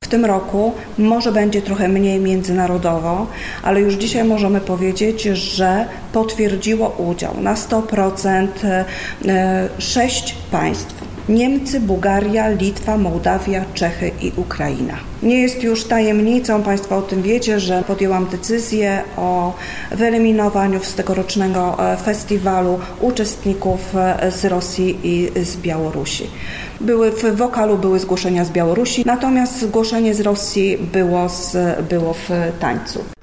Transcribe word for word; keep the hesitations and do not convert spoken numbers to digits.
tym roku może będzie trochę mniej międzynarodowo, ale już dzisiaj możemy powiedzieć, że potwierdziło udział na sto procent sześć państw. Niemcy, Bułgaria, Litwa, Mołdawia, Czechy i Ukraina. Nie jest już tajemnicą, Państwo o tym wiecie, że podjęłam decyzję o wyeliminowaniu z tegorocznego festiwalu uczestników z Rosji i z Białorusi. Były w wokalu były zgłoszenia z Białorusi, natomiast zgłoszenie z Rosji było, z, było w tańcu.